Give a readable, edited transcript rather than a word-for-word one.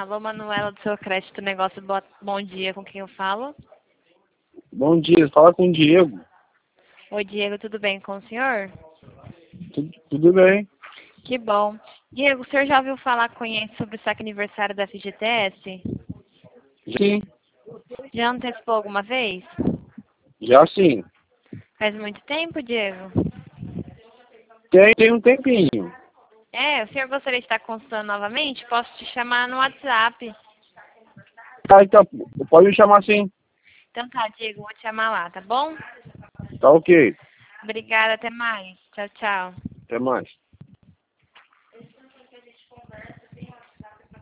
Alô, Manuela do seu crédito negócio, bom dia, com quem eu falo? Bom dia, fala com o Diego. Oi, Diego, tudo bem com o senhor? Tudo bem? Que bom. Diego, o senhor já ouviu falar, conhece sobre o saque aniversário da FGTS? Sim, Já antecipou alguma vez? já sim. Faz muito tempo, Diego? Tem um tempinho. O senhor gostaria de estar consultando novamente? Posso te chamar no WhatsApp. Ah, então, pode me chamar assim. Então tá, Diego, vou te chamar lá, tá bom? Tá ok. Obrigada, até mais. Tchau, tchau. Até mais.